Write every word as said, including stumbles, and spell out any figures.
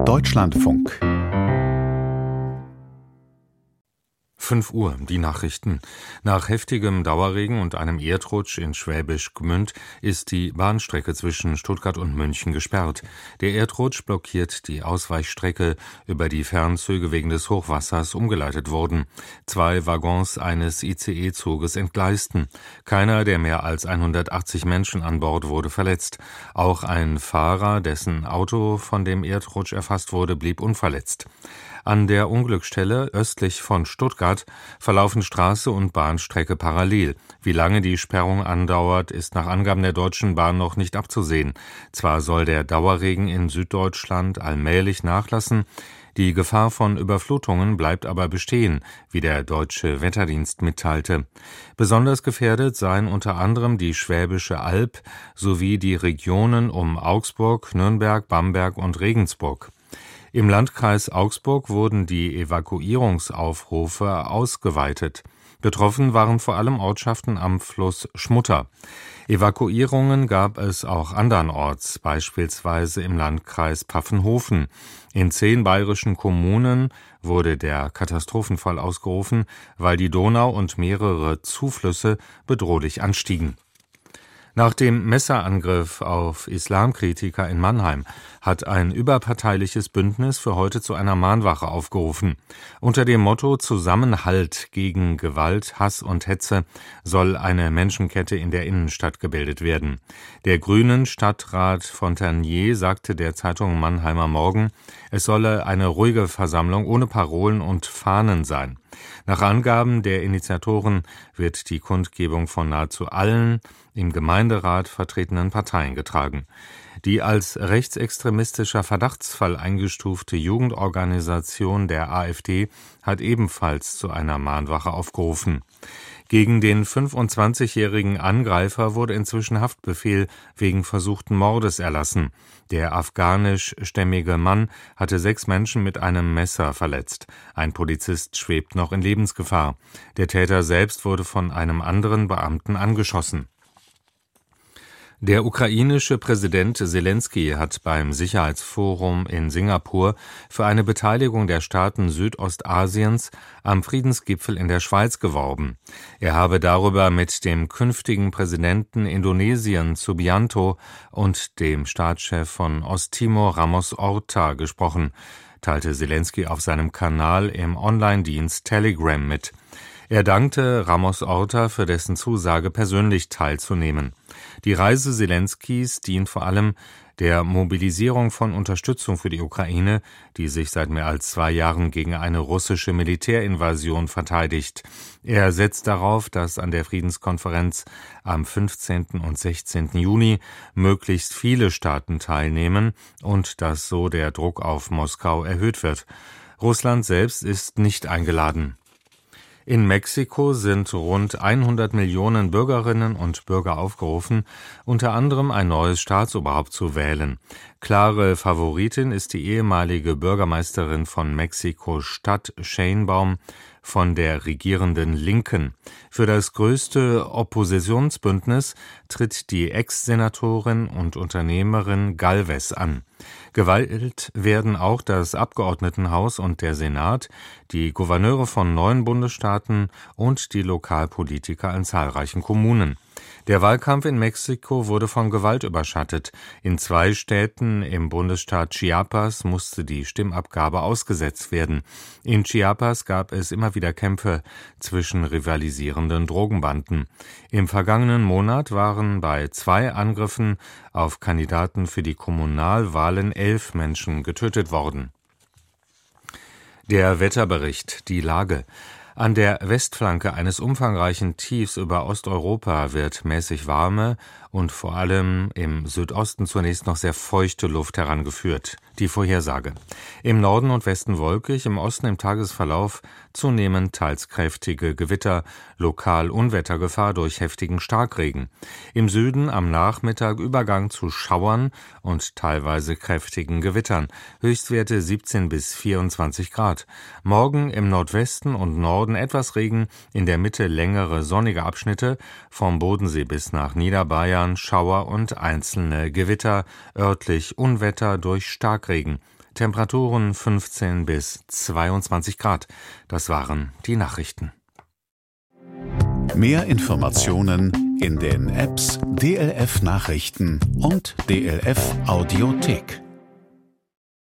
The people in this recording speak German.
Deutschlandfunk. fünf Uhr, die Nachrichten. Nach heftigem Dauerregen und einem Erdrutsch in Schwäbisch Gmünd ist die Bahnstrecke zwischen Stuttgart und München gesperrt. Der Erdrutsch blockiert die Ausweichstrecke, über die Fernzüge wegen des Hochwassers umgeleitet wurden. Zwei Waggons eines I C E-Zuges entgleisten. Keiner der mehr als hundertachtzig Menschen an Bord wurde verletzt. Auch ein Fahrer, dessen Auto von dem Erdrutsch erfasst wurde, blieb unverletzt. An der Unglücksstelle östlich von Stuttgart verlaufen Straße und Bahnstrecke parallel. Wie lange die Sperrung andauert, ist nach Angaben der Deutschen Bahn noch nicht abzusehen. Zwar soll der Dauerregen in Süddeutschland allmählich nachlassen, die Gefahr von Überflutungen bleibt aber bestehen, wie der Deutsche Wetterdienst mitteilte. Besonders gefährdet seien unter anderem die Schwäbische Alb sowie die Regionen um Augsburg, Nürnberg, Bamberg und Regensburg. Im Landkreis Augsburg wurden die Evakuierungsaufrufe ausgeweitet. Betroffen waren vor allem Ortschaften am Fluss Schmutter. Evakuierungen gab es auch andernorts, beispielsweise im Landkreis Pfaffenhofen. In zehn bayerischen Kommunen wurde der Katastrophenfall ausgerufen, weil die Donau und mehrere Zuflüsse bedrohlich anstiegen. Nach dem Messerangriff auf Islamkritiker in Mannheim hat ein überparteiliches Bündnis für heute zu einer Mahnwache aufgerufen. Unter dem Motto Zusammenhalt gegen Gewalt, Hass und Hetze soll eine Menschenkette in der Innenstadt gebildet werden. Der Grünen Stadtrat Fontanier sagte der Zeitung Mannheimer Morgen, es solle eine ruhige Versammlung ohne Parolen und Fahnen sein. Nach Angaben der Initiatoren wird die Kundgebung von nahezu allen im Gemeinderat vertretenen Parteien getragen. Die als rechtsextremistischer Verdachtsfall eingestufte Jugendorganisation der AfD hat ebenfalls zu einer Mahnwache aufgerufen. Gegen den fünfundzwanzigjährigen Angreifer wurde inzwischen Haftbefehl wegen versuchten Mordes erlassen. Der afghanischstämmige Mann hatte sechs Menschen mit einem Messer verletzt. Ein Polizist schwebt noch in Lebensgefahr. Der Täter selbst wurde von einem anderen Beamten angeschossen. Der ukrainische Präsident Selenskyj hat beim Sicherheitsforum in Singapur für eine Beteiligung der Staaten Südostasiens am Friedensgipfel in der Schweiz geworben. Er habe darüber mit dem künftigen Präsidenten Indonesiens Subianto und dem Staatschef von Osttimor Ramos Horta gesprochen, teilte Selenskyj auf seinem Kanal im Online-Dienst Telegram mit. Er dankte Ramos Horta für dessen Zusage, persönlich teilzunehmen. Die Reise Selenskys dient vor allem der Mobilisierung von Unterstützung für die Ukraine, die sich seit mehr als zwei Jahren gegen eine russische Militärinvasion verteidigt. Er setzt darauf, dass an der Friedenskonferenz am fünfzehnten und sechzehnten Juni möglichst viele Staaten teilnehmen und dass so der Druck auf Moskau erhöht wird. Russland selbst ist nicht eingeladen. In Mexiko sind rund hundert Millionen Bürgerinnen und Bürger aufgerufen, unter anderem ein neues Staatsoberhaupt zu wählen. Klare Favoritin ist die ehemalige Bürgermeisterin von Mexiko-Stadt, Sheinbaum, von der regierenden Linken. Für das größte Oppositionsbündnis tritt die Ex-Senatorin und Unternehmerin Galvez an. Gewählt werden auch das Abgeordnetenhaus und der Senat, die Gouverneure von neun Bundesstaaten und die Lokalpolitiker in zahlreichen Kommunen. Der Wahlkampf in Mexiko wurde von Gewalt überschattet. In zwei Städten im Bundesstaat Chiapas musste die Stimmabgabe ausgesetzt werden. In Chiapas gab es immer wieder Kämpfe zwischen rivalisierenden Drogenbanden. Im vergangenen Monat waren bei zwei Angriffen auf Kandidaten für die Kommunalwahlen elf Menschen getötet worden. Der Wetterbericht, die Lage. An der Westflanke eines umfangreichen Tiefs über Osteuropa wird mäßig warme und vor allem im Südosten zunächst noch sehr feuchte Luft herangeführt. Die Vorhersage. Im Norden und Westen wolkig, im Osten im Tagesverlauf zunehmend teils kräftige Gewitter, lokal Unwettergefahr durch heftigen Starkregen. Im Süden am Nachmittag Übergang zu Schauern und teilweise kräftigen Gewittern. Höchstwerte siebzehn bis vierundzwanzig Grad. Morgen im Nordwesten und Norden etwas Regen, in der Mitte längere sonnige Abschnitte, vom Bodensee bis nach Niederbayern Schauer und einzelne Gewitter, örtlich Unwetter durch Starkregen. Temperaturen fünfzehn bis zweiundzwanzig Grad. Das waren die Nachrichten. Mehr Informationen in den Apps D L F Nachrichten und D L F Audiothek.